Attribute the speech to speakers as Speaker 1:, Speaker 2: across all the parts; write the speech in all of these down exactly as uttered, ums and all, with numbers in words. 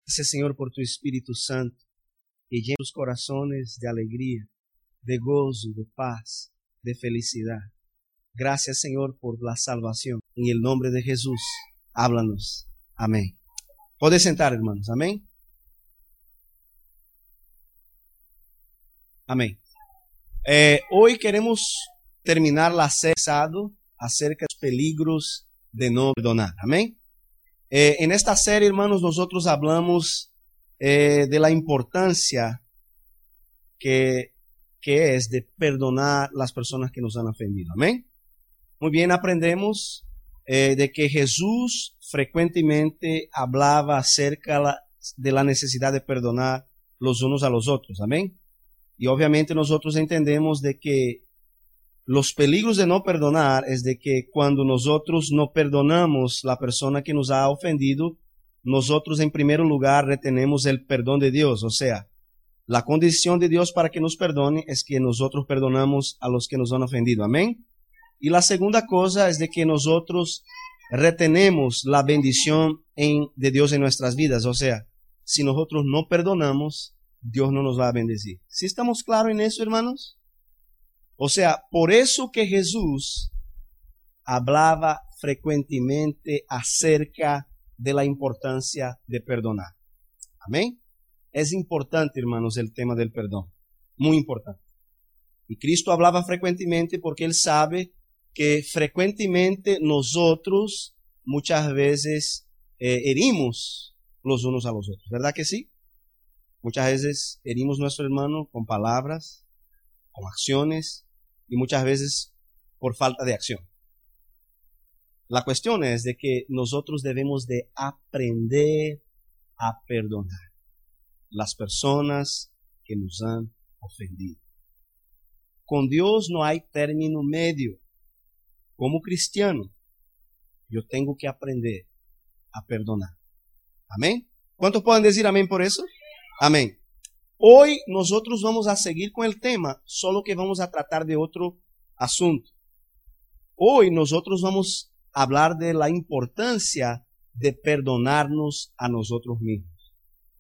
Speaker 1: Gracias, Señor, por tu Espíritu Santo, que llena tus corazones de alegría, de gozo, de paz, de felicidad. Gracias, Señor, por la salvación. En el nombre de Jesús, háblanos. Amén. Puedes sentar, hermanos. Amén. Amén. Eh, hoy queremos terminar la serie acerca de los peligros de no perdonar. Amén. Eh, en esta serie, hermanos, nosotros hablamos eh, de la importancia que, que es de perdonar las personas que nos han ofendido. Amén. Muy bien, aprendemos eh, de que Jesús frecuentemente hablaba acerca la, de la necesidad de perdonar los unos a los otros. Amén. Y obviamente nosotros entendemos de que los peligros de no perdonar es de que cuando nosotros no perdonamos la persona que nos ha ofendido, nosotros en primer lugar retenemos el perdón de Dios. O sea, la condición de Dios para que nos perdone es que nosotros perdonamos a los que nos han ofendido. Amén. Y la segunda cosa es de que nosotros retenemos la bendición en, de Dios en nuestras vidas. O sea, si nosotros no perdonamos, Dios no nos va a bendecir. ¿Sí estamos claros en eso, hermanos? O sea, por eso que Jesús hablaba frecuentemente acerca de la importancia de perdonar. Amén. Es importante, hermanos, el tema del perdón. Muy importante. Y Cristo hablaba frecuentemente porque Él sabe que frecuentemente nosotros muchas veces eh, herimos los unos a los otros. ¿Verdad que sí? Muchas veces herimos a nuestro hermano con palabras, con acciones, y muchas veces por falta de acción. La cuestión es de que nosotros debemos de aprender a perdonar las personas que nos han ofendido. Con Dios no hay término medio. Como cristiano, yo tengo que aprender a perdonar. Amén. ¿Cuántos pueden decir amén por eso? Amén. Hoy nosotros vamos a seguir con el tema, solo que vamos a tratar de otro asunto. Hoy nosotros vamos a hablar de la importancia de perdonarnos a nosotros mismos.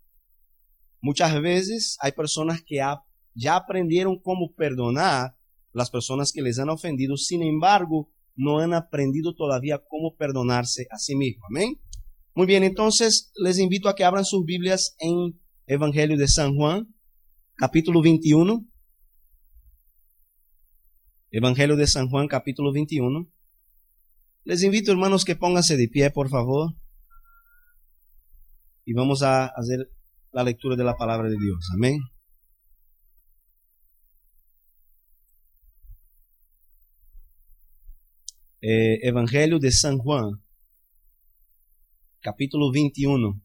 Speaker 1: Muchas veces hay personas que ya aprendieron cómo perdonar las personas que les han ofendido, sin embargo, no han aprendido todavía cómo perdonarse a sí mismos. Amén. Muy bien, entonces les invito a que abran sus Biblias en Evangelio de San Juan, capítulo veintiuno. Evangelio de San Juan, capítulo veintiuno. Les invito, hermanos, que pónganse de pie, por favor. Y vamos a hacer la lectura de la palabra de Dios. Amén. Eh, Evangelio de San Juan, capítulo veintiuno.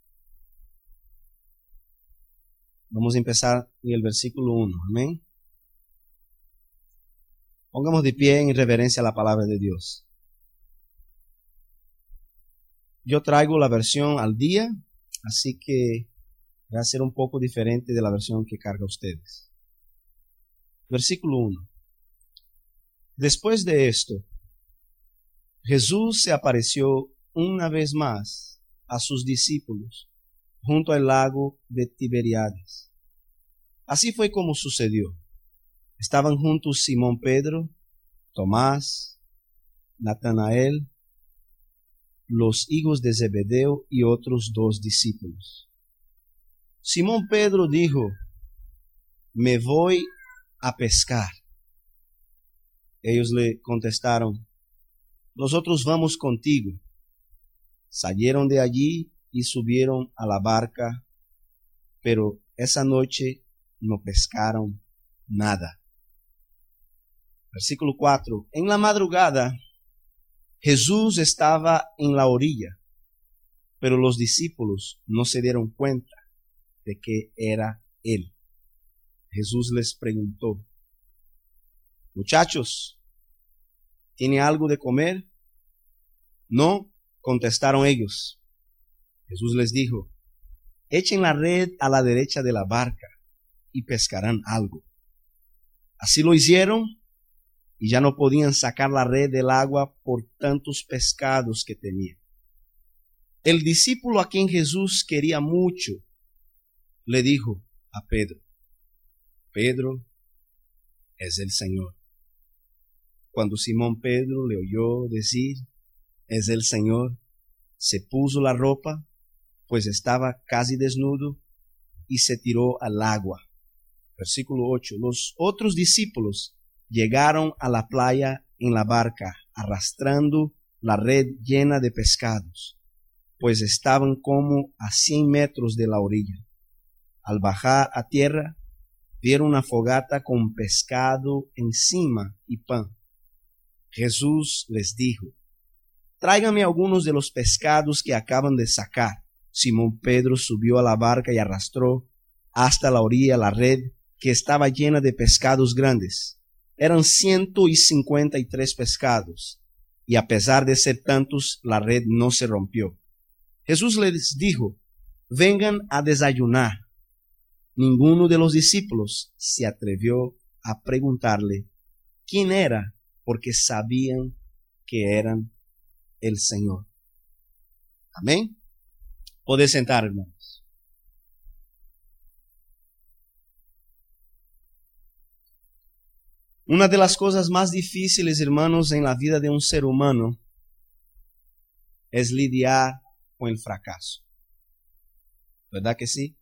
Speaker 1: Vamos a empezar en el versículo uno. Amén. Pongamos de pie en reverencia a la palabra de Dios. Yo traigo la versión al día, así que va a ser un poco diferente de la versión que carga ustedes. Versículo uno. Después de esto, Jesús se apareció una vez más a sus discípulos junto al lago de Tiberíades. Así fue como sucedió. Estaban juntos Simón Pedro, Tomás, Natanael, los hijos de Zebedeo y otros dos discípulos. Simón Pedro dijo: me voy a pescar. Ellos le contestaron: nosotros vamos contigo. Salieron de allí y subieron a la barca, pero esa noche no pescaron nada. Versículo cuatro. En la madrugada, Jesús estaba en la orilla, pero los discípulos no se dieron cuenta de que era Él. Jesús les preguntó: muchachos, ¿tiene algo de comer? No, contestaron ellos. Jesús les dijo: echen la red a la derecha de la barca y pescarán algo. Así lo hicieron y ya no podían sacar la red del agua por tantos pescados que tenían. el discípulo a quien Jesús quería mucho le dijo a Pedro: Pedro, es el Señor. Cuando Simón Pedro le oyó decir, es el Señor, se puso la ropa, pues estaba casi desnudo, y se tiró al agua. Versículo ocho. Los otros discípulos llegaron a la playa en la barca, arrastrando la red llena de pescados, pues estaban como a cien metros de la orilla. Al bajar a tierra, vieron una fogata con pescado encima y pan. Jesús les dijo: tráiganme algunos de los pescados que acaban de sacar. Simón Pedro subió a la barca y arrastró hasta la orilla la red, que estaba llena de pescados grandes. Eran ciento y cincuenta y tres pescados, y a pesar de ser tantos, la red no se rompió. Jesús les dijo: vengan a desayunar. Ninguno de los discípulos se atrevió a preguntarle quién era, porque sabían que eran el Señor. Amén. Puede sentar, hermanos. Una de las cosas más difíciles, hermanos, en la vida de un ser humano es lidiar con el fracaso. ¿Verdad que sí?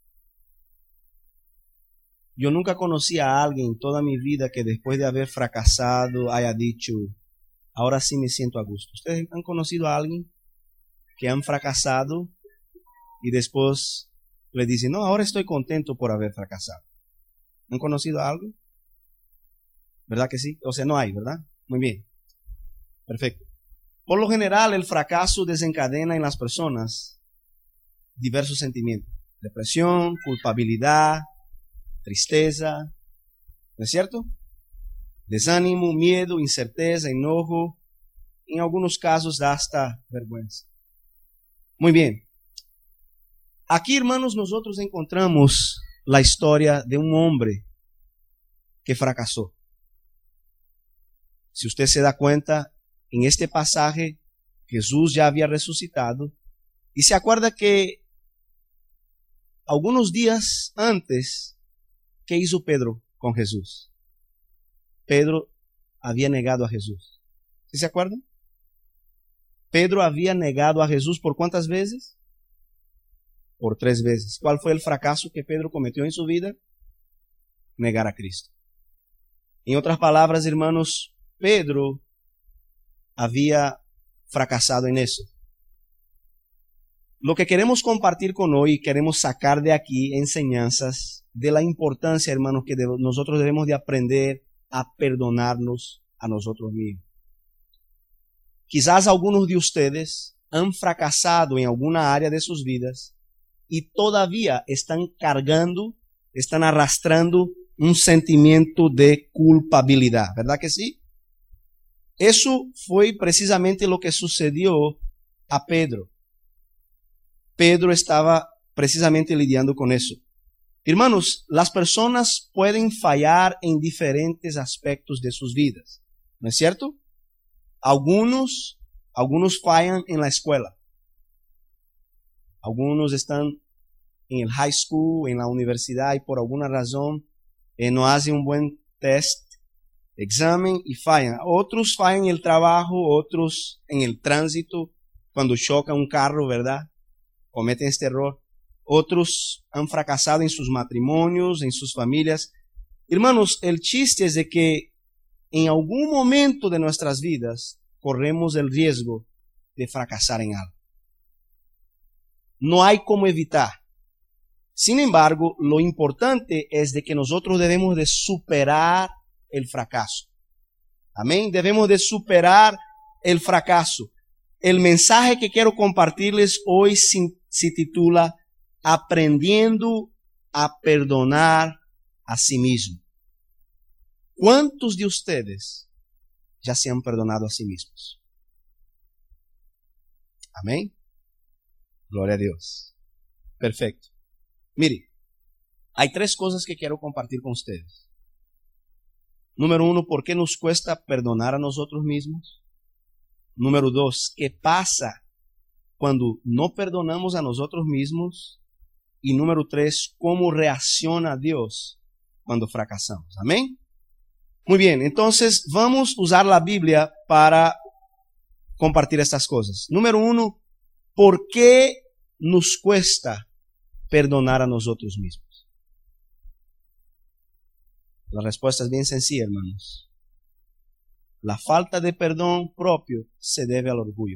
Speaker 1: Yo nunca conocí a alguien en toda mi vida que después de haber fracasado haya dicho: ahora sí me siento a gusto. ¿Ustedes han conocido a alguien que han fracasado y después le dicen: no, ahora estoy contento por haber fracasado? ¿Han conocido a alguien? ¿Verdad que sí? O sea, no hay, ¿verdad? Muy bien. Perfecto. Por lo general, el fracaso desencadena en las personas diversos sentimientos: depresión, culpabilidad, tristeza, ¿no es cierto? Desánimo, miedo, incerteza, enojo, en algunos casos hasta vergüenza. Muy bien. Aquí, hermanos, nosotros encontramos la historia de un hombre que fracasó. Si usted se da cuenta, en este pasaje Jesús ya había resucitado, y se acuerda que algunos días antes, ¿qué hizo Pedro con Jesús? Pedro había negado a Jesús. ¿Sí se acuerdan? Pedro había negado a Jesús ¿por cuántas veces? Por tres veces. ¿Cuál fue el fracaso que Pedro cometió en su vida? Negar a Cristo. En otras palabras, hermanos, Pedro había fracasado en eso. Lo que queremos compartir con hoy, queremos sacar de aquí enseñanzas de la importancia, hermanos, que de, nosotros debemos de aprender a perdonarnos a nosotros mismos. Quizás algunos de ustedes han fracasado en alguna área de sus vidas y todavía están cargando, están arrastrando un sentimiento de culpabilidad, ¿verdad que sí? Eso fue precisamente lo que sucedió a Pedro. Pedro estaba precisamente lidiando con eso. Hermanos, las personas pueden fallar en diferentes aspectos de sus vidas, ¿no es cierto? Algunos, algunos fallan en la escuela. Algunos están en el high school, en la universidad, y por alguna razón eh, no hacen un buen test, examen y fallan. Otros fallan en el trabajo, otros en el tránsito, cuando choca un carro, ¿verdad? Cometen este error. Otros han fracasado en sus matrimonios, en sus familias. Hermanos, el chiste es de que en algún momento de nuestras vidas corremos el riesgo de fracasar en algo. No hay cómo evitar. Sin embargo, lo importante es de que nosotros debemos de superar el fracaso. Amén. Debemos de superar el fracaso. El mensaje que quiero compartirles hoy se, se titula Aprendiendo a perdonar a sí mismo. ¿Cuántos de ustedes ya se han perdonado a sí mismos? Amén. Gloria a Dios. Perfecto. Mire, hay tres cosas que quiero compartir con ustedes. Número uno, ¿por qué nos cuesta perdonar a nosotros mismos? Número dos, ¿qué pasa cuando no perdonamos a nosotros mismos. Y número tres, cómo reacciona Dios cuando fracasamos. Amén. Muy bien, entonces vamos a usar la Biblia para compartir estas cosas. Número uno, ¿por qué nos cuesta perdonar a nosotros mismos? La respuesta es bien sencilla, hermanos. La falta de perdón propio se debe al orgullo.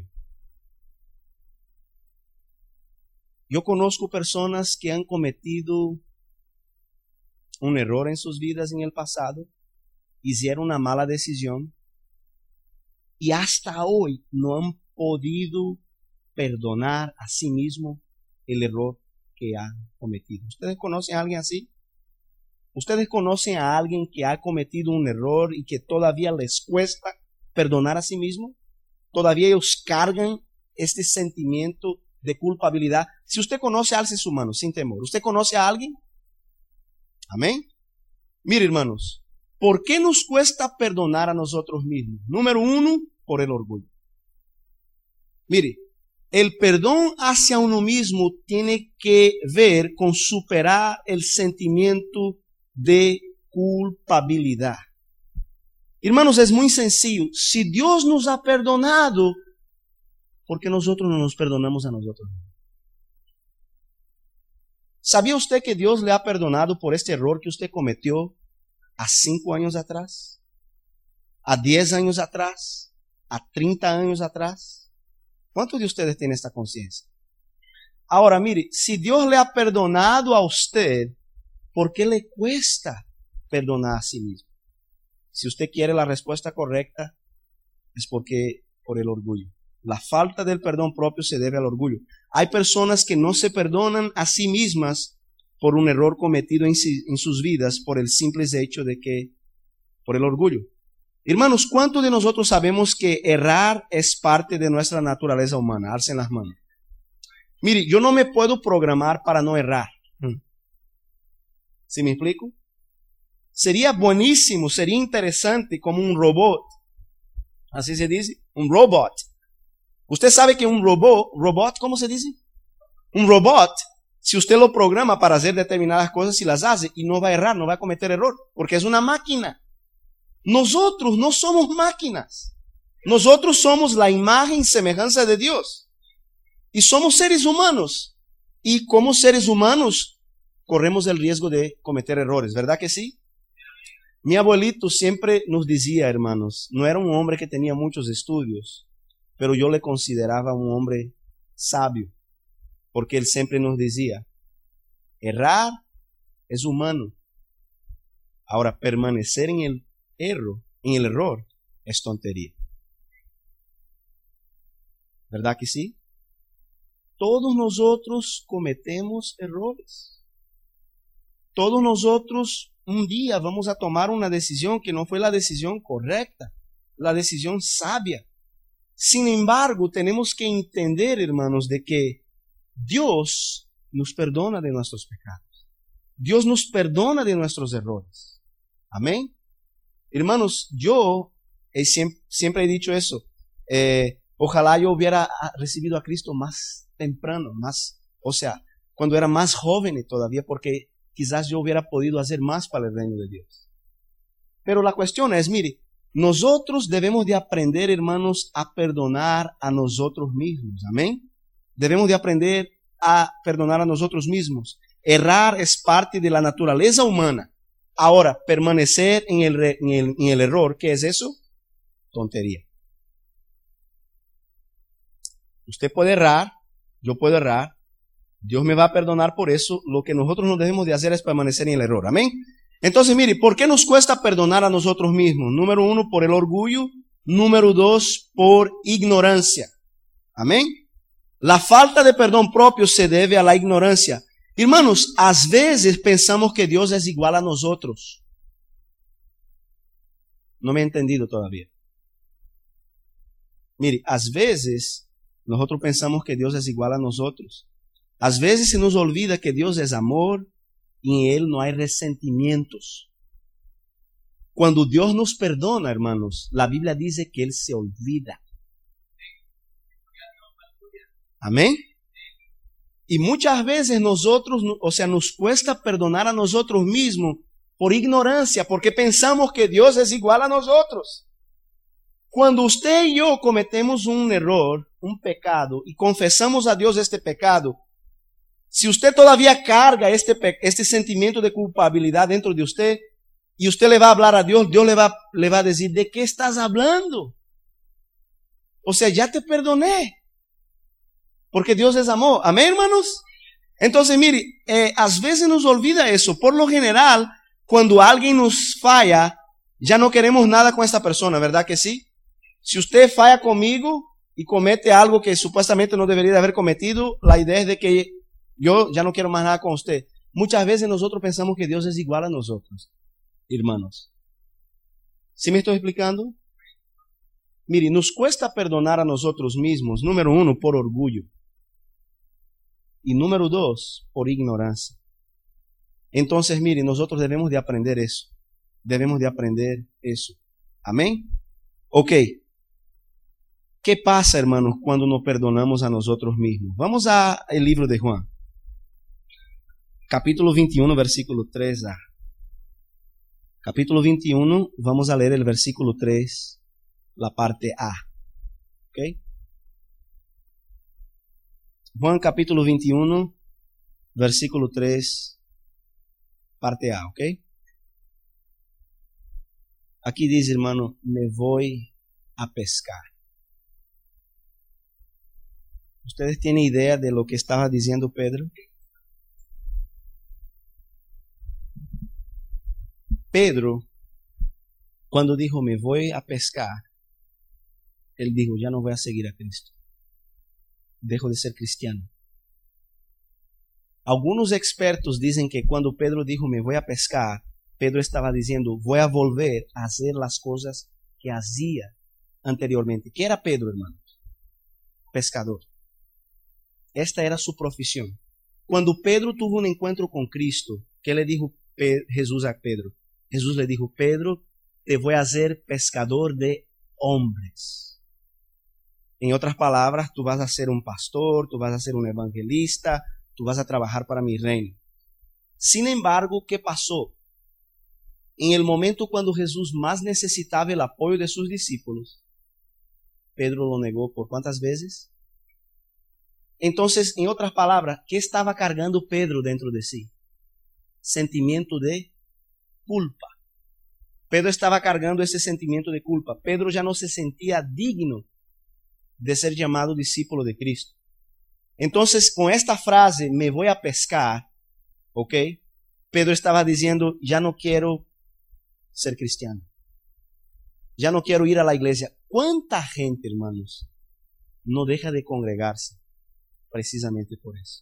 Speaker 1: Yo conozco personas que han cometido un error en sus vidas en el pasado, hicieron una mala decisión y hasta hoy no han podido perdonar a sí mismo el error que han cometido. ¿Ustedes conocen a alguien así? ¿Ustedes conocen a alguien que ha cometido un error y que todavía les cuesta perdonar a sí mismo? ¿Todavía ellos cargan este sentimiento de culpabilidad? Si usted conoce, alce su mano sin temor. ¿Usted conoce a alguien? Amén. Mire, hermanos, ¿por qué nos cuesta perdonar a nosotros mismos? Número uno, por el orgullo. Mire, el perdón hacia uno mismo tiene que ver con superar el sentimiento de culpabilidad. Hermanos, es muy sencillo. Si Dios nos ha perdonado, ¿por qué nosotros no nos perdonamos a nosotros? ¿Sabía usted que Dios le ha perdonado por este error que usted cometió a cinco años atrás? ¿A diez años atrás? ¿A treinta años atrás? ¿Cuántos de ustedes tienen esta conciencia? Ahora, mire, si Dios le ha perdonado a usted, ¿por qué le cuesta perdonar a sí mismo? Si usted quiere la respuesta correcta, es porque por el orgullo. La falta del perdón propio se debe al orgullo. Hay personas que no se perdonan a sí mismas por un error cometido en, si, en sus vidas por el simple hecho de que, por el orgullo. Hermanos, ¿cuántos de nosotros sabemos que errar es parte de nuestra naturaleza humana? Alcen las manos. Mire, yo no me puedo programar para no errar. ¿Sí me explico? Sería buenísimo, sería interesante como un robot. Así se dice, un robot. Usted sabe que un robot, robot, ¿cómo se dice? Un robot, si usted lo programa para hacer determinadas cosas y las hace, y no va a errar, no va a cometer error, porque es una máquina. Nosotros no somos máquinas. Nosotros somos la imagen y semejanza de Dios. Y somos seres humanos. Y como seres humanos, corremos el riesgo de cometer errores, ¿verdad que sí? Mi abuelito siempre nos decía, hermanos, no era un hombre que tenía muchos estudios, pero yo le consideraba un hombre sabio, porque él siempre nos decía, errar es humano. Ahora, permanecer en el error, en el error, es tontería. ¿Verdad que sí? Todos nosotros cometemos errores. Todos nosotros un día vamos a tomar una decisión que no fue la decisión correcta, la decisión sabia. Sin embargo, tenemos que entender, hermanos, de que Dios nos perdona de nuestros pecados. Dios nos perdona de nuestros errores. Amén. Hermanos, yo eh, siempre, siempre he dicho eso. Eh, ojalá yo hubiera recibido a Cristo más temprano, más, o sea, cuando era más joven todavía, porque quizás yo hubiera podido hacer más para el reino de Dios. Pero la cuestión es, mire, nosotros debemos de aprender, hermanos, a perdonar a nosotros mismos. Amén. Debemos de aprender a perdonar a nosotros mismos. Errar es parte de la naturaleza humana. Ahora, permanecer en el, en el, en el error, ¿qué es eso? Tontería. Usted puede errar, yo puedo errar, Dios me va a perdonar por eso. Lo que nosotros no debemos de hacer es permanecer en el error. Amén. Entonces, mire, ¿por qué nos cuesta perdonar a nosotros mismos? Número uno, por el orgullo. Número dos, por ignorancia. Amén. La falta de perdón propio se debe a la ignorancia. Hermanos, a veces pensamos que Dios es igual a nosotros. No me he entendido todavía. Mire, a veces nosotros pensamos que Dios es igual a nosotros. A veces se nos olvida que Dios es amor y en Él no hay resentimientos. Cuando Dios nos perdona, hermanos, la Biblia dice que Él se olvida. Amén. Y muchas veces nosotros, o sea, nos cuesta perdonar a nosotros mismos por ignorancia, porque pensamos que Dios es igual a nosotros. Cuando usted y yo cometemos un error, un pecado, y confesamos a Dios este pecado, si usted todavía carga este, este sentimiento de culpabilidad dentro de usted, y usted le va a hablar a Dios, Dios le va, le va a decir, ¿de qué estás hablando? O sea, ya te perdoné. Porque Dios es amor. Amén, hermanos. Entonces, mire, eh, a veces nos olvida eso. Por lo general, cuando alguien nos falla, ya no queremos nada con esta persona, ¿verdad que sí? Si usted falla conmigo y comete algo que supuestamente no debería de haber cometido, la idea es de que yo ya no quiero más nada con usted. Muchas veces nosotros pensamos que Dios es igual a nosotros, hermanos. ¿Sí me estoy explicando? Mire, nos cuesta perdonar a nosotros mismos, número uno, por orgullo. Y número dos, por ignorancia. Entonces, mire, nosotros debemos de aprender eso. Debemos de aprender eso. Amén. Ok. ¿Qué pasa, hermanos, cuando nos perdonamos a nosotros mismos? Vamos al libro de Juan. Capítulo veintiuno, versículo tres a. Capítulo veintiuno, vamos a leer el versículo tres, la parte A. ¿Ok? Juan capítulo veintiuno, versículo tres, parte A, ¿ok? Aquí dice, hermano, me voy a pescar. ¿Ustedes tienen idea de lo que estaba diciendo Pedro? Pedro, cuando dijo, me voy a pescar, él dijo, ya no voy a seguir a Cristo. Dejo de ser cristiano. Algunos expertos dicen que cuando Pedro dijo, me voy a pescar, Pedro estaba diciendo, voy a volver a hacer las cosas que hacía anteriormente. ¿Qué era Pedro, hermanos? Pescador. Esta era su profesión. Cuando Pedro tuvo un encuentro con Cristo, ¿qué le dijo Jesús a Pedro? Jesús le dijo, Pedro, te voy a hacer pescador de hombres. En otras palabras, tú vas a ser un pastor, tú vas a ser un evangelista, tú vas a trabajar para mi reino. Sin embargo, ¿qué pasó? En el momento cuando Jesús más necesitaba el apoyo de sus discípulos, Pedro lo negó por ¿cuántas veces? Entonces, en otras palabras, ¿qué estaba cargando Pedro dentro de sí? Sentimiento de culpa. Pedro estaba cargando ese sentimiento de culpa. Pedro ya no se sentía digno de ser llamado discípulo de Cristo. Entonces, con esta frase, me voy a pescar, ¿ok? Pedro estaba diciendo, ya no quiero ser cristiano. Ya no quiero ir a la iglesia. ¿Cuánta gente, hermanos, no deja de congregarse precisamente por eso?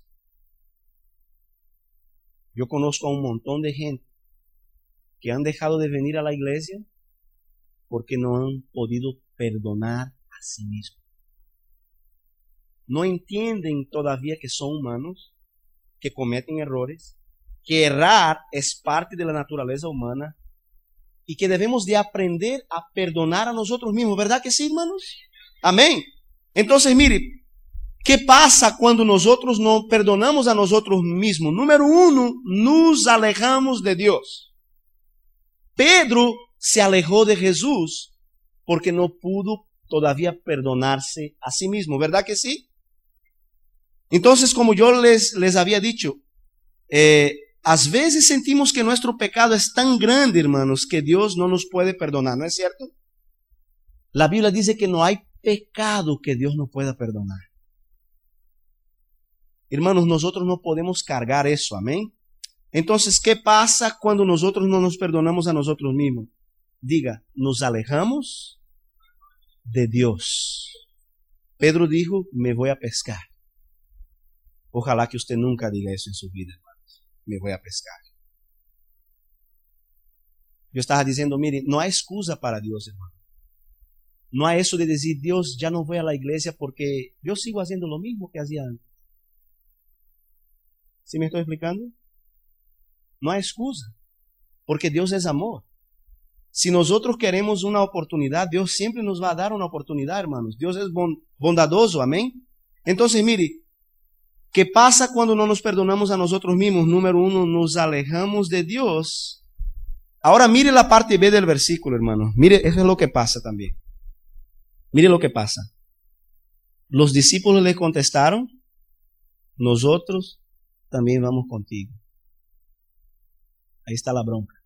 Speaker 1: Yo conozco a un montón de gente que han dejado de venir a la iglesia porque no han podido perdonar a sí mismos. No entienden todavía que son humanos, que cometen errores, que errar es parte de la naturaleza humana y que debemos de aprender a perdonar a nosotros mismos. ¿Verdad que sí, hermanos? Amén. Entonces, mire, ¿qué pasa cuando nosotros no perdonamos a nosotros mismos? Número uno, nos alejamos de Dios. Pedro se alejó de Jesús porque no pudo todavía perdonarse a sí mismo. ¿Verdad que sí? Entonces, como yo les, les había dicho, eh, a veces sentimos que nuestro pecado es tan grande, hermanos, que Dios no nos puede perdonar, ¿no es cierto? La Biblia dice que no hay pecado que Dios no pueda perdonar. Hermanos, nosotros no podemos cargar eso, amén. Entonces, ¿qué pasa cuando nosotros no nos perdonamos a nosotros mismos? Diga, nos alejamos de Dios. Pedro dijo, me voy a pescar. Ojalá que usted nunca diga eso en su vida, hermanos. Me voy a pescar. Yo estaba diciendo, mire, no hay excusa para Dios, hermano. No hay eso de decir, Dios, ya no voy a la iglesia porque yo sigo haciendo lo mismo que hacía antes. ¿Sí me estoy explicando? No hay excusa, porque Dios es amor. Si nosotros queremos una oportunidad, Dios siempre nos va a dar una oportunidad, hermanos. Dios es bondadoso, amén. Entonces, mire, ¿qué pasa cuando no nos perdonamos a nosotros mismos? Número uno, nos alejamos de Dios. Ahora mire la parte B del versículo, hermano. Mire, eso es lo que pasa también. Mire lo que pasa. Los discípulos le contestaron, nosotros también vamos contigo. Ahí está la bronca.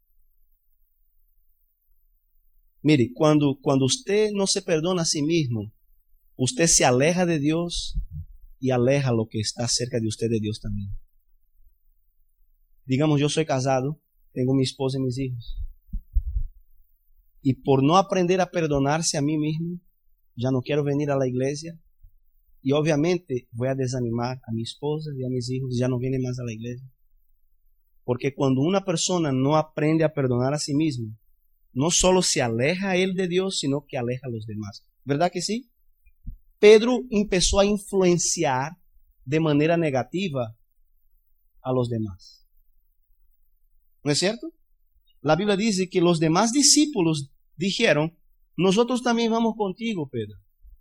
Speaker 1: Mire, cuando, cuando usted no se perdona a sí mismo, usted se aleja de Dios y aleja lo que está cerca de usted de Dios también. Digamos, yo soy casado, tengo mi esposa y mis hijos. Y por no aprender a perdonarse a mí mismo, ya no quiero venir a la iglesia. Y obviamente voy a desanimar a mi esposa y a mis hijos, ya no vienen más a la iglesia. Porque cuando una persona no aprende a perdonar a sí mismo, no solo se aleja él de Dios, sino que aleja a los demás. ¿Verdad que sí? Pedro empezó a influenciar de manera negativa a los demás. ¿No es cierto? La Biblia dice que los demás discípulos dijeron, nosotros también vamos contigo, Pedro.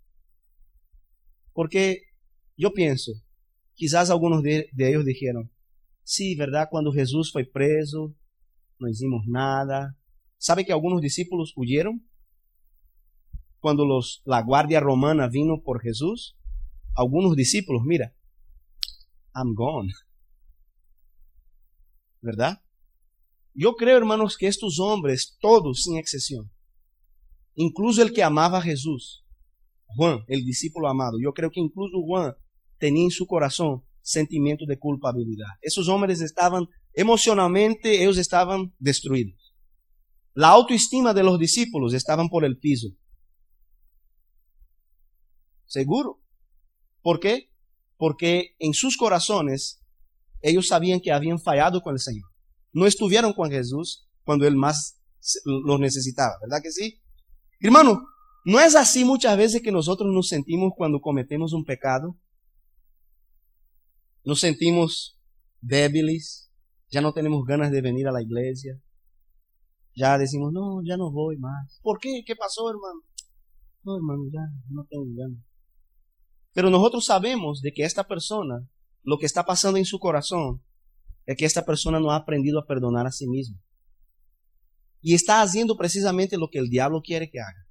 Speaker 1: Porque yo pienso, quizás algunos de, de ellos dijeron, sí, ¿verdad? Cuando Jesús fue preso, no hicimos nada. ¿Sabe que algunos discípulos huyeron? Cuando los, la guardia romana vino por Jesús, algunos discípulos, mira, I'm gone. ¿Verdad? Yo creo, hermanos, que estos hombres, todos sin excepción, incluso el que amaba a Jesús, Juan, el discípulo amado, yo creo que incluso Juan tenía en su corazón sentimiento de culpabilidad. Esos hombres estaban, emocionalmente, ellos estaban destruidos. La autoestima de los discípulos estaban por el piso. Seguro. ¿Por qué? Porque en sus corazones ellos sabían que habían fallado con el Señor. No estuvieron con Jesús cuando Él más los necesitaba, ¿verdad que sí? Hermano, ¿no es así muchas veces que nosotros nos sentimos cuando cometemos un pecado? Nos sentimos débiles, ya no tenemos ganas de venir a la iglesia. Ya decimos, no, ya no voy más. ¿Por qué? ¿Qué pasó, hermano? No, hermano, ya no tengo ganas. Pero nosotros sabemos de que esta persona, lo que está pasando en su corazón, es que esta persona no ha aprendido a perdonar a sí misma. Y está haciendo precisamente lo que el diablo quiere que haga.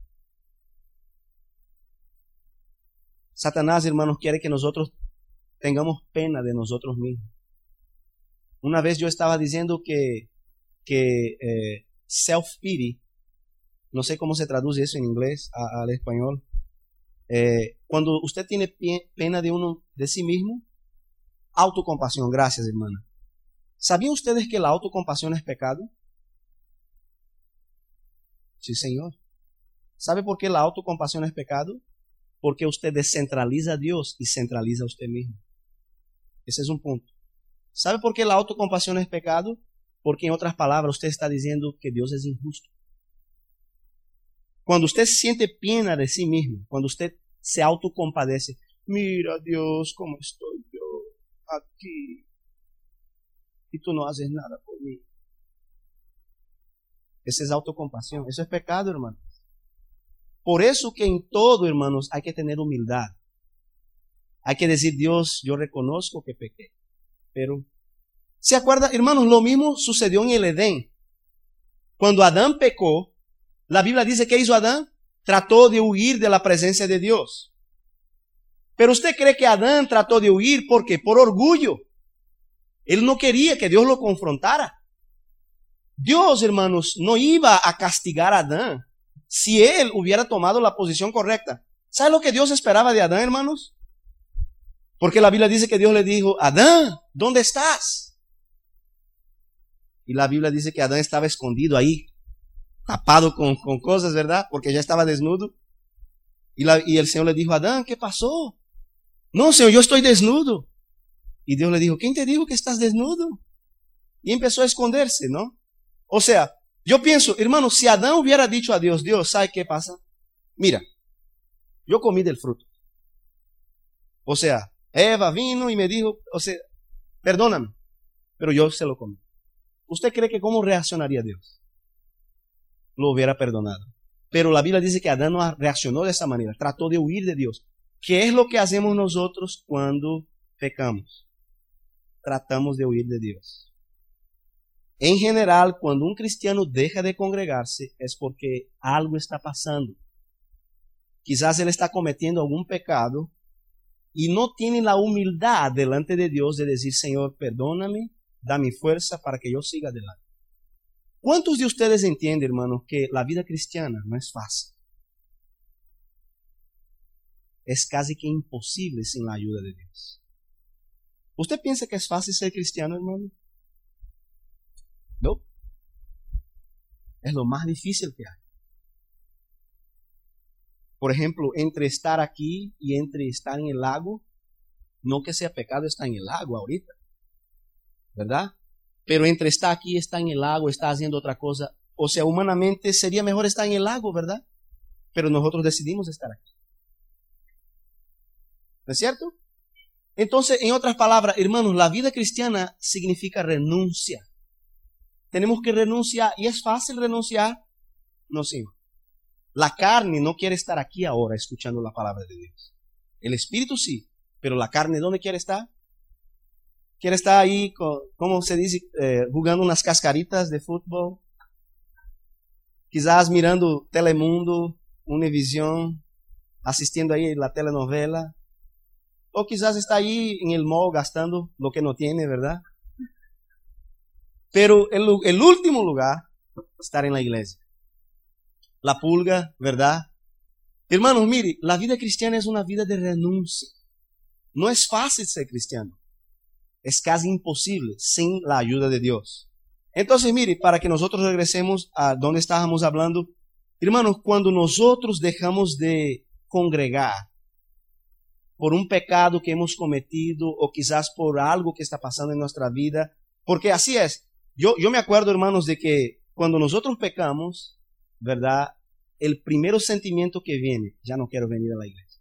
Speaker 1: Satanás, hermanos, quiere que nosotros tengamos pena de nosotros mismos. Una vez yo estaba diciendo que, que eh, self-pity, no sé cómo se traduce eso en inglés a, al español. Eh, cuando usted tiene pena de uno, de sí mismo, autocompasión. Gracias, hermana. ¿Sabían ustedes que la autocompasión es pecado? Sí, Señor. ¿Sabe por qué la autocompasión es pecado? Porque usted descentraliza a Dios y centraliza a usted mismo. Ese es un punto. ¿Sabe por qué la autocompasión es pecado? Porque en otras palabras usted está diciendo que Dios es injusto. Cuando usted siente pena de sí mismo, cuando usted se autocompadece, mira Dios, cómo estoy yo aquí y tú no haces nada por mí. Esa es autocompasión, eso es pecado, hermanos. Por eso que en todo, hermanos, hay que tener humildad. Hay que decir, Dios, yo reconozco que pequé, pero ¿se acuerda, hermanos? Lo mismo sucedió en el Edén. Cuando Adán pecó, la Biblia dice que hizo Adán, trató de huir de la presencia de Dios. Pero usted cree que Adán trató de huir, ¿por qué? Por orgullo. Él no quería que Dios lo confrontara. Dios, hermanos, no iba a castigar a Adán si él hubiera tomado la posición correcta. ¿Sabe lo que Dios esperaba de Adán, hermanos? Porque la Biblia dice que Dios le dijo, Adán, ¿dónde estás? Y la Biblia dice que Adán estaba escondido ahí, tapado con, con cosas, ¿verdad? Porque ya estaba desnudo. Y, la, y el Señor le dijo, Adán, ¿qué pasó? No, Señor, yo estoy desnudo. Y Dios le dijo, ¿quién te dijo que estás desnudo? Y empezó a esconderse, ¿no? O sea, yo pienso, hermano, si Adán hubiera dicho a Dios, Dios, ¿sabe qué pasa? Mira, yo comí del fruto. O sea, Eva vino y me dijo, o sea, perdóname, pero yo se lo comí. ¿Usted cree que cómo reaccionaría Dios? Lo hubiera perdonado. Pero la Biblia dice que Adán no reaccionó de esa manera, trató de huir de Dios. ¿qué es lo que hacemos nosotros cuando pecamos? Tratamos de huir de Dios. En general, cuando un cristiano deja de congregarse es porque algo está pasando. Quizás él está cometiendo algún pecado y no tiene la humildad delante de Dios de decir, Señor, perdóname, dame fuerza para que yo siga adelante. ¿Cuántos de ustedes entienden, hermanos, que la vida cristiana no es fácil? Es casi que imposible sin la ayuda de Dios. ¿Usted piensa que es fácil ser cristiano, hermano? No. Es lo más difícil que hay. Por ejemplo, entre estar aquí y entre estar en el lago, no que sea pecado estar en el lago ahorita, ¿verdad? Pero entre estar aquí y estar en el lago, está haciendo otra cosa. O sea, humanamente sería mejor estar en el lago, ¿verdad? Pero nosotros decidimos estar aquí. ¿No es cierto? Entonces, en otras palabras, hermanos, la vida cristiana significa renuncia. Tenemos que renunciar. ¿Y es fácil renunciar? No, sí. La carne no quiere estar aquí ahora escuchando la palabra de Dios. El espíritu sí, pero la carne, ¿dónde quiere estar? Quiere estar ahí, ¿cómo se dice? Eh, jugando unas cascaritas de fútbol. Quizás mirando Telemundo, Univisión, asistiendo ahí a la telenovela. O quizás está ahí en el mall gastando lo que no tiene, ¿verdad? Pero el, el último lugar, estar en la iglesia. La pulga, ¿verdad? Hermanos, mire, la vida cristiana es una vida de renuncia. No es fácil ser cristiano. Es casi imposible sin la ayuda de Dios. Entonces, mire, para que nosotros regresemos a donde estábamos hablando, hermanos, cuando nosotros dejamos de congregar por un pecado que hemos cometido o quizás por algo que está pasando en nuestra vida, porque así es. Yo, yo me acuerdo, hermanos, de que cuando nosotros pecamos, ¿verdad? El primer sentimiento que viene, ya no quiero venir a la iglesia.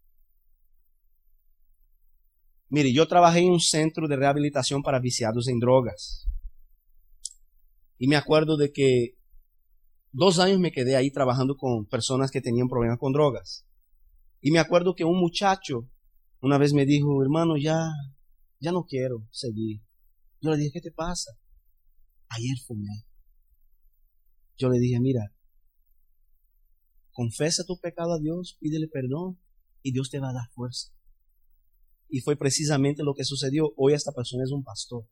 Speaker 1: Mire, yo trabajé en un centro de rehabilitación para viciados en drogas. Y me acuerdo de que dos años me quedé ahí trabajando con personas que tenían problemas con drogas. Y me acuerdo que un muchacho una vez me dijo, hermano, ya, ya no quiero seguir. Yo le dije, ¿qué te pasa? Ayer fumé. Yo le dije, mira, confesa tu pecado a Dios, pídele perdón y Dios te va a dar fuerza. Y fue precisamente lo que sucedió. Hoy esta persona es un pastor.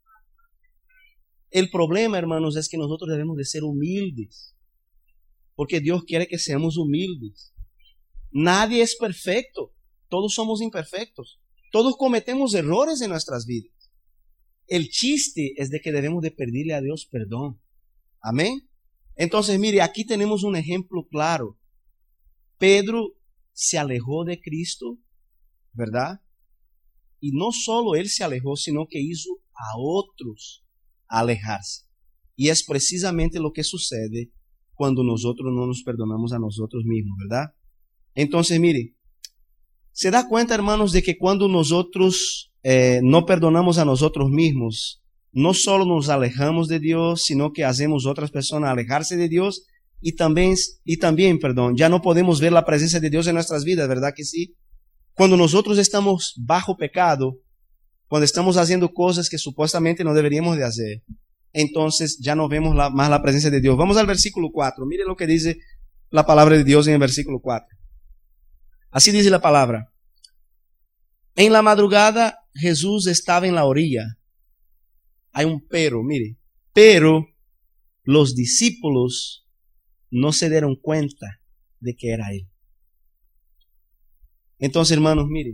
Speaker 1: El problema, hermanos, es que nosotros debemos de ser humildes. Porque Dios quiere que seamos humildes. Nadie es perfecto. Todos somos imperfectos. Todos cometemos errores en nuestras vidas. El chiste es de que debemos de pedirle a Dios perdón. Amén. Entonces, mire, aquí tenemos un ejemplo claro. Pedro se alejó de Cristo, ¿verdad? Y no solo él se alejó, sino que hizo a otros alejarse. Y es precisamente lo que sucede cuando nosotros no nos perdonamos a nosotros mismos, ¿verdad? Entonces, mire, se da cuenta, hermanos, de que cuando nosotros eh, no perdonamos a nosotros mismos, no solo nos alejamos de Dios, sino que hacemos a otras personas alejarse de Dios y también, y también, perdón, ya no podemos ver la presencia de Dios en nuestras vidas, ¿verdad que sí? Cuando nosotros estamos bajo pecado, cuando estamos haciendo cosas que supuestamente no deberíamos de hacer, entonces ya no vemos la, más la presencia de Dios. Vamos al versículo cuatro. Mire lo que dice la palabra de Dios en el versículo cuatro. Así dice la palabra. En la madrugada Jesús estaba en la orilla. Hay un pero, mire. Pero los discípulos no se dieron cuenta de que era Él. Entonces, hermanos, mire.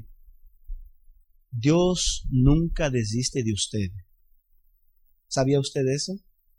Speaker 1: Dios nunca desiste de usted. ¿Sabía usted eso?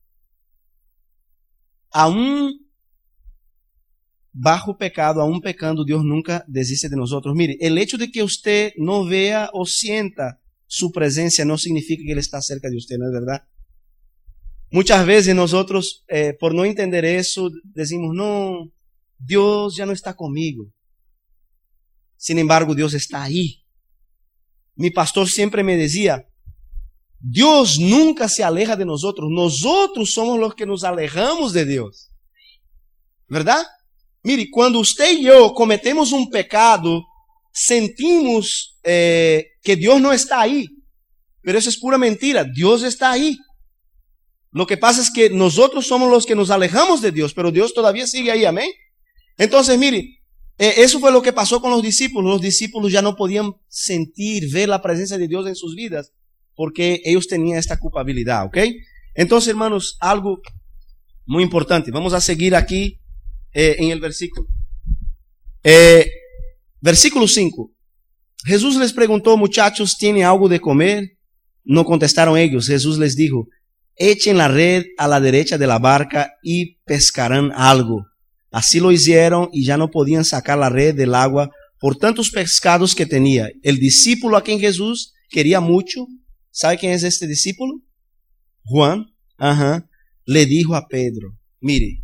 Speaker 1: Aún bajo pecado, aún pecando, Dios nunca desiste de nosotros. Mire, el hecho de que usted no vea o sienta su presencia no significa que Él está cerca de usted, ¿no es verdad? Muchas veces nosotros, eh, por no entender eso, decimos, no, Dios ya no está conmigo. Sin embargo, Dios está ahí. Mi pastor siempre me decía, Dios nunca se aleja de nosotros. Nosotros somos los que nos alejamos de Dios. ¿Verdad? Mire, cuando usted y yo cometemos un pecado, sentimos eh, que Dios no está ahí, pero eso es pura mentira. Dios está ahí. Lo que pasa es que nosotros somos los que nos alejamos de Dios, pero Dios todavía sigue ahí, amén. Entonces, mire, eh, eso fue lo que pasó con los discípulos. Los discípulos ya no podían sentir, ver la presencia de Dios en sus vidas, porque ellos tenían esta culpabilidad, ¿ok? Entonces, hermanos, algo muy importante. Vamos a seguir aquí eh, en el versículo. Eh, versículo cinco. Jesús les preguntó, muchachos, ¿tienen algo de comer? No contestaron ellos. Jesús les dijo, echen la red a la derecha de la barca y pescarán algo. Así lo hicieron y ya no podían sacar la red del agua por tantos pescados que tenía. El discípulo a quien Jesús quería mucho, ¿sabe quién es este discípulo? Juan, ajá, le dijo a Pedro, mire,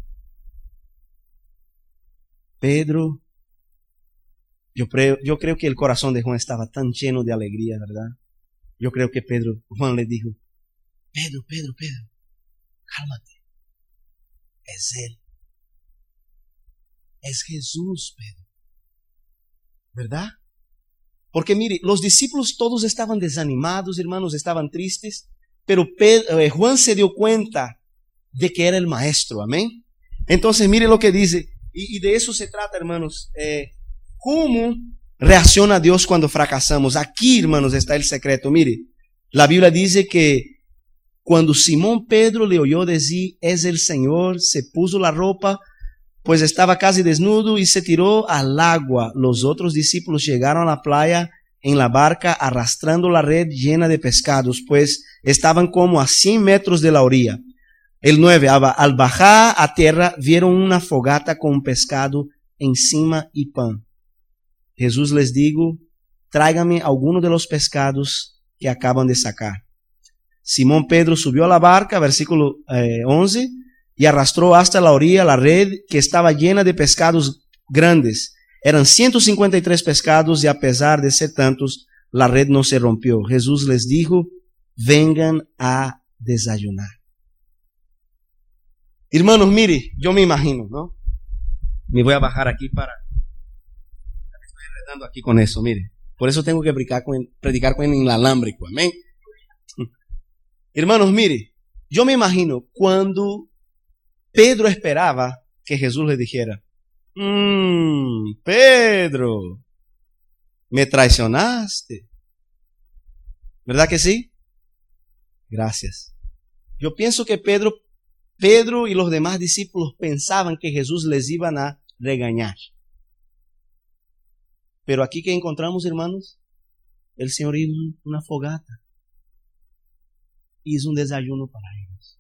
Speaker 1: Pedro, yo creo, yo creo que el corazón de Juan estaba tan lleno de alegría, ¿verdad? Yo creo que Pedro, Juan le dijo, Pedro, Pedro, Pedro, cálmate. Es Él. Es Jesús, Pedro. ¿Verdad? Porque mire, los discípulos todos estaban desanimados, hermanos, estaban tristes, pero Pedro, eh, Juan se dio cuenta de que era el maestro, amén. Entonces mire lo que dice, y, y de eso se trata, hermanos. Eh, ¿Cómo reacciona Dios cuando fracasamos? Aquí, hermanos, está el secreto. Mire, la Biblia dice que cuando Simón Pedro le oyó decir, es el Señor, se puso la ropa, pues estaba casi desnudo y se tiró al agua. Los otros discípulos llegaron a la playa en la barca arrastrando la red llena de pescados, pues estaban como a cien metros de la orilla. El nueve, al bajar a tierra, vieron una fogata con pescado encima y pan. Jesús les dijo, tráigame alguno de los pescados que acaban de sacar. Simón Pedro subió a la barca, versículo eh, once, y arrastró hasta la orilla la red que estaba llena de pescados grandes. Eran ciento cincuenta y tres pescados y a pesar de ser tantos, la red no se rompió. Jesús les dijo, vengan a desayunar. Hermanos, mire, yo me imagino, ¿no? Me voy a bajar aquí para... Estoy enredando aquí con eso, mire. Por eso tengo que predicar con, predicar con el inalámbrico, amén. Hermanos, mire, yo me imagino cuando Pedro esperaba que Jesús le dijera, mmm, Pedro, me traicionaste. ¿Verdad que sí? Gracias. Yo pienso que Pedro, Pedro y los demás discípulos pensaban que Jesús les iban a regañar. Pero aquí que encontramos, hermanos, el Señor hizo una fogata. Hizo un desayuno para ellos.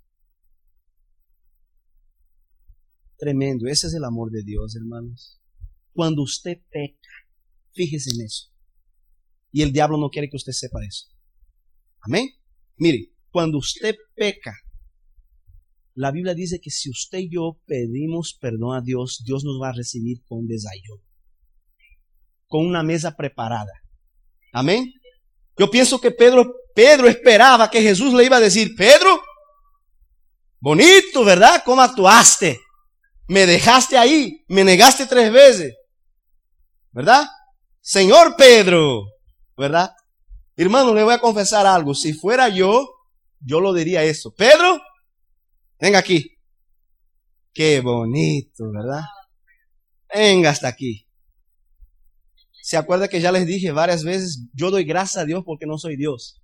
Speaker 1: Tremendo, ese es el amor de Dios, hermanos. Cuando usted peca, fíjese en eso. Y el diablo no quiere que usted sepa eso. Amén. Mire, cuando usted peca, la Biblia dice que si usted y yo pedimos perdón a Dios, Dios nos va a recibir con desayuno, con una mesa preparada. Amén. Yo pienso que Pedro, Pedro esperaba que Jesús le iba a decir, Pedro, bonito, ¿verdad? ¿Cómo actuaste? Me dejaste ahí, me negaste tres veces, ¿verdad? Señor Pedro, ¿verdad? Hermano, le voy a confesar algo. Si fuera yo, yo lo diría eso. Pedro, venga aquí. Qué bonito, ¿verdad? Venga hasta aquí. ¿Se acuerda que ya les dije varias veces, yo doy gracias a Dios porque no soy Dios?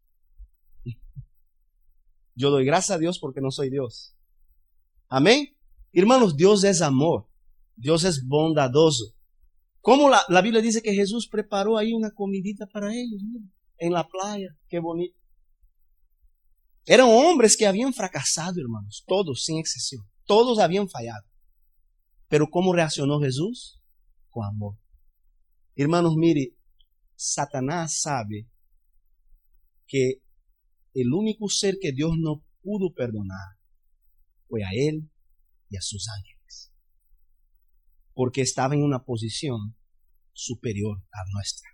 Speaker 1: Yo doy gracias a Dios porque no soy Dios. Amén. Hermanos, Dios es amor. Dios es bondadoso. Como la, la Biblia dice que Jesús preparó ahí una comidita para ellos, mira, en la playa. Qué bonito. Eran hombres que habían fracasado, hermanos. Todos, sin excepción. Todos habían fallado. Pero ¿cómo reaccionó Jesús? Con amor. Hermanos, mire, Satanás sabe que el único ser que Dios no pudo perdonar fue a él y a sus ángeles, porque estaba en una posición superior a nuestra.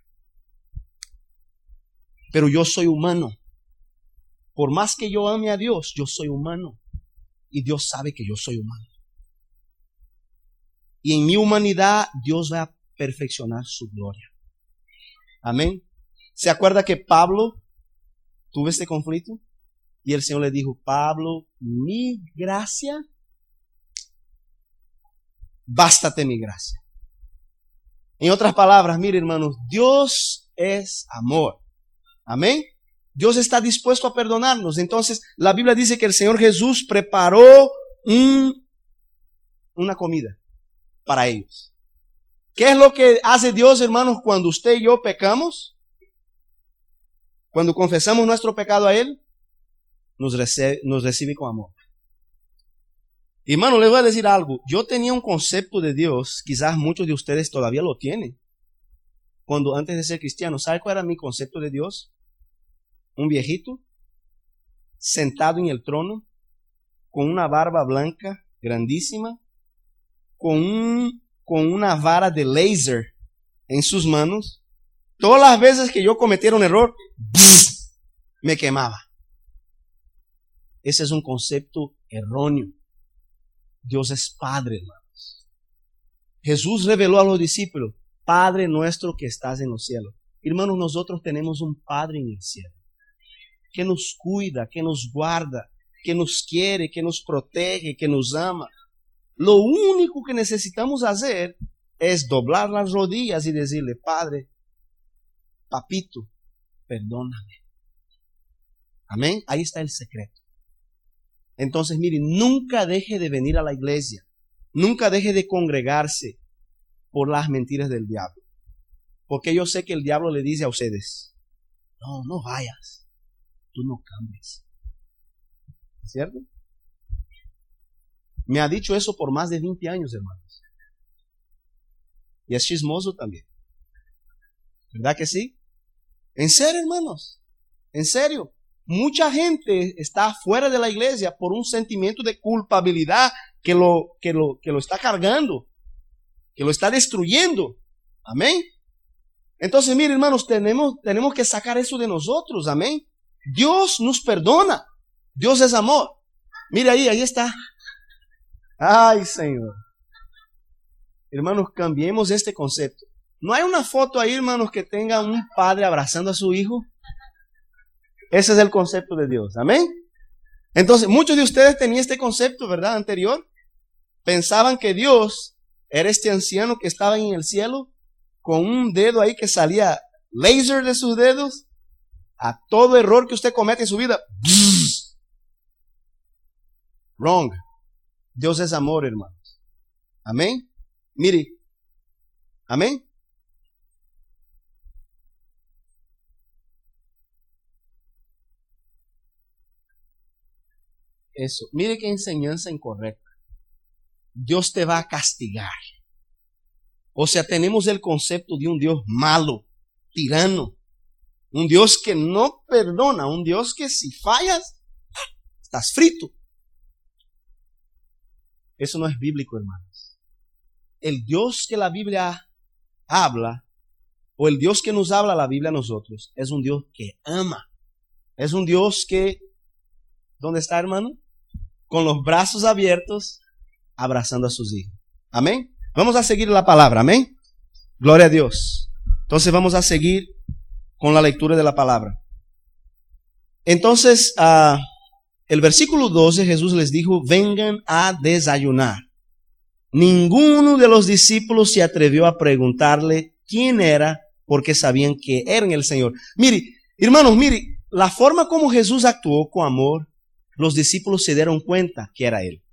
Speaker 1: Pero yo soy humano. Por más que yo ame a Dios, yo soy humano. Y Dios sabe que yo soy humano. Y en mi humanidad, Dios va a perfeccionar su gloria. Amén. ¿Se acuerda que Pablo tuvo este conflicto? Y el Señor le dijo, Pablo, mi gracia, bástate mi gracia. En otras palabras, mire hermanos, Dios es amor. Amén. Dios está dispuesto a perdonarnos. Entonces, la Biblia dice que el Señor Jesús preparó un, una comida para ellos. ¿Qué es lo que hace Dios, hermanos, cuando usted y yo pecamos? Cuando confesamos nuestro pecado a Él, nos recibe, nos recibe con amor. Hermano, les voy a decir algo. Yo tenía un concepto de Dios, quizás muchos de ustedes todavía lo tienen. Cuando antes de ser cristiano, ¿sabe cuál era mi concepto de Dios? Un viejito, sentado en el trono, con una barba blanca, grandísima, con, un, con una vara de láser en sus manos. Todas las veces que yo cometiera un error, me quemaba. Ese es un concepto erróneo. Dios es Padre, hermanos. Jesús reveló a los discípulos, Padre nuestro que estás en los cielos. Hermanos, nosotros tenemos un Padre en el cielo, que nos cuida, que nos guarda, que nos quiere, que nos protege, que nos ama. Lo único que necesitamos hacer es doblar las rodillas y decirle, Padre, papito, perdóname. Amén. Ahí está el secreto. Entonces, mire, nunca deje de venir a la iglesia. Nunca deje de congregarse por las mentiras del diablo. Porque yo sé que el diablo le dice a ustedes, no, no vayas. Tú no cambies. ¿Cierto? Me ha dicho eso por más de veinte años, hermanos. Y es chismoso también. ¿Verdad que sí? En serio, hermanos. En serio. Mucha gente está fuera de la iglesia por un sentimiento de culpabilidad que lo, que lo, que lo está cargando, que lo está destruyendo. Amén. Entonces, mire, hermanos, tenemos, tenemos que sacar eso de nosotros. Amén. Dios nos perdona. Dios es amor. Mire ahí, ahí está. Ay, Señor. Hermanos, cambiemos este concepto. ¿No hay una foto ahí, hermanos, que tenga un padre abrazando a su hijo? Ese es el concepto de Dios. Amén. Entonces, muchos de ustedes tenían este concepto, ¿verdad? Anterior. Pensaban que Dios era este anciano que estaba en el cielo con un dedo ahí que salía láser de sus dedos a todo error que usted comete en su vida. Wrong. Dios es amor, hermanos. Amén. Mire. Amén. Eso. Mire qué enseñanza incorrecta. Dios te va a castigar. O sea, tenemos el concepto de un Dios malo, tirano. Un Dios que no perdona. Un Dios que si fallas, estás frito. Eso no es bíblico, hermanos. El Dios que la Biblia habla, o el Dios que nos habla la Biblia a nosotros, es un Dios que ama. Es un Dios que, ¿dónde está, hermano? Con los brazos abiertos, abrazando a sus hijos. Amén. Vamos a seguir la palabra. Amén. Gloria a Dios. Entonces vamos a seguir con la lectura de la palabra. Entonces, uh, el versículo doce, Jesús les dijo, vengan a desayunar. Ninguno de los discípulos se atrevió a preguntarle quién era, porque sabían que era el Señor. Mire, hermanos, mire, la forma como Jesús actuó con amor, los discípulos se dieron cuenta que era Él.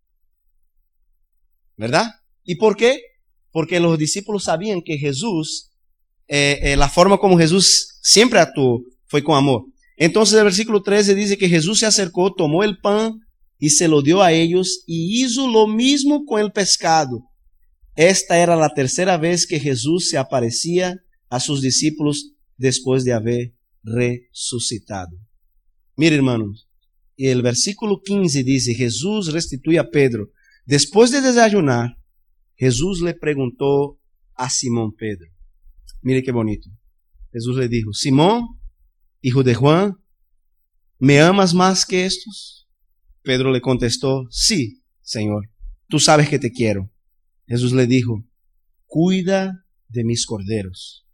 Speaker 1: ¿Verdad? ¿Y por qué? Porque los discípulos sabían que Jesús, eh, eh, la forma como Jesús siempre actuó fue con amor. Entonces el versículo trece dice que Jesús se acercó, tomó el pan y se lo dio a ellos y hizo lo mismo con el pescado. Esta era la tercera vez que Jesús se aparecía a sus discípulos después de haber resucitado. Mire, hermanos, el versículo quince dice, Jesús restituye a Pedro. Después de desayunar, Jesús le preguntó a Simón Pedro. Mire qué bonito. Jesús le dijo, Simón, hijo de Juan, ¿me amas más que estos? Pedro le contestó, sí, Señor, tú sabes que te quiero. Jesús le dijo, cuida de mis corderos.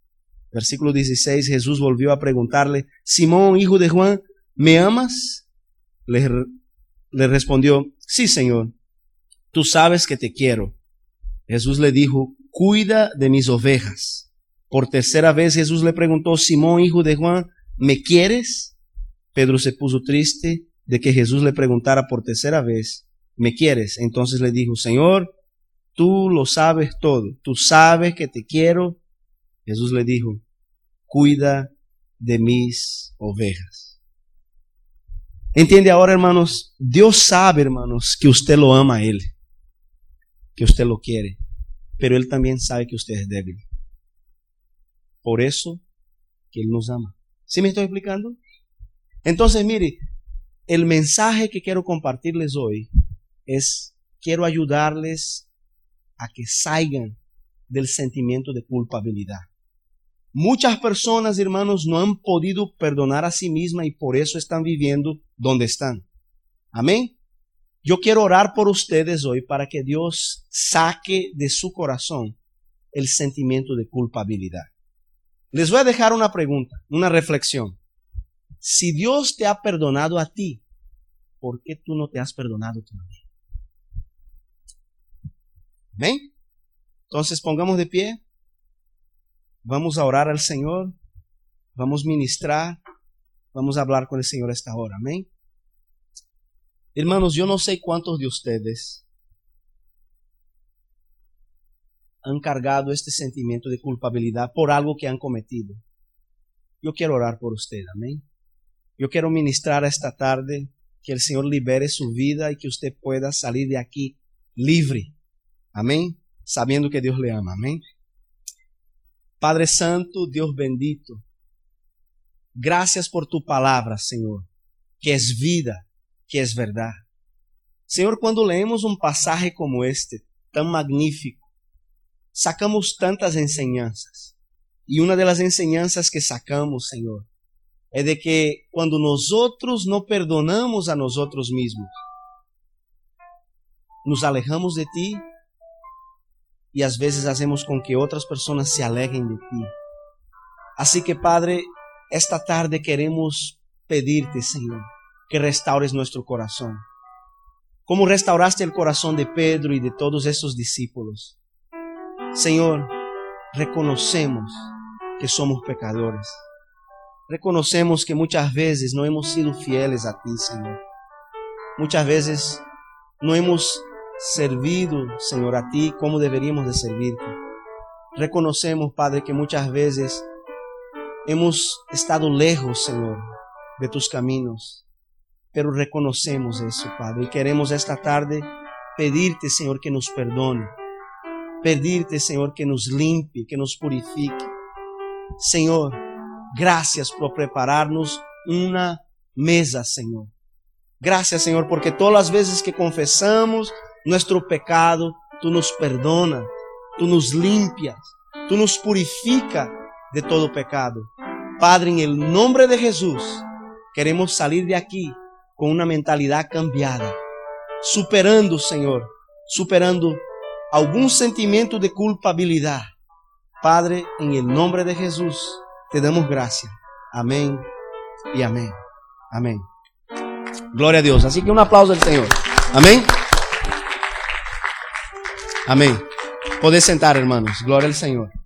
Speaker 1: Versículo dieciséis, Jesús volvió a preguntarle, Simón, hijo de Juan, ¿me amas? Le, le respondió, sí, Señor, tú sabes que te quiero. Jesús le dijo, cuida de mis ovejas. Por tercera vez Jesús le preguntó, Simón, hijo de Juan, ¿me quieres? Pedro se puso triste de que Jesús le preguntara por tercera vez, ¿me quieres? Entonces le dijo, Señor, tú lo sabes todo, tú sabes que te quiero. Jesús le dijo, cuida de mis ovejas. ¿Entiende ahora, hermanos? Dios sabe, hermanos, que usted lo ama a Él, que usted lo quiere, pero Él también sabe que usted es débil. Por eso que Él nos ama. ¿Sí me estoy explicando? Entonces, mire, el mensaje que quiero compartirles hoy es, quiero ayudarles a que salgan del sentimiento de culpabilidad. Muchas personas, hermanos, no han podido perdonar a sí mismas y por eso están viviendo donde están. Amén. Yo quiero orar por ustedes hoy para que Dios saque de su corazón el sentimiento de culpabilidad. Les voy a dejar una pregunta, una reflexión. Si Dios te ha perdonado a ti, ¿por qué tú no te has perdonado todavía? ¿Amén? Entonces pongamos de pie. Vamos a orar al Señor. Vamos a ministrar. Vamos a hablar con el Señor a esta hora. Amén. Hermanos, yo no sé cuántos de ustedes han cargado este sentimiento de culpabilidad por algo que han cometido. Yo quiero orar por usted. Amén. Yo quiero ministrar esta tarde que el Señor libere su vida y que usted pueda salir de aquí libre. Amén. Sabiendo que Dios le ama. Amén. Padre Santo, Dios bendito, gracias por tu palabra, Señor, que es vida, que es verdad. Señor, cuando leemos un pasaje como este, tan magnífico, sacamos tantas enseñanzas. Y una de las enseñanzas que sacamos, Señor, es de que cuando nosotros no perdonamos a nosotros mismos, nos alejamos de ti y a veces hacemos con que otras personas se alejen de ti. Así que, Padre, esta tarde queremos pedirte, Señor, que restaures nuestro corazón. Como restauraste el corazón de Pedro y de todos esos discípulos. Señor, reconocemos que somos pecadores. Reconocemos que muchas veces no hemos sido fieles a ti, Señor. Muchas veces no hemos servido, Señor, a ti como deberíamos de servirte. Reconocemos, Padre, que muchas veces hemos estado lejos, Señor, de tus caminos. Pero reconocemos eso, Padre, y queremos esta tarde pedirte, Señor, que nos perdone. Pedirte, Señor, que nos limpie, que nos purifique. Señor, gracias por prepararnos una mesa, Señor. Gracias, Señor, porque todas las veces que confesamos nuestro pecado, tú nos perdonas, tú nos limpias, tú nos purificas de todo pecado. Padre, en el nombre de Jesús, queremos salir de aquí con una mentalidad cambiada, superando, Señor, superando algún sentimiento de culpabilidad. Padre, en el nombre de Jesús, te damos gracias. Amén y amén. Amén. Gloria a Dios. Así que un aplauso al Señor. Amén. Amén. Podés sentar, hermanos. Gloria al Señor.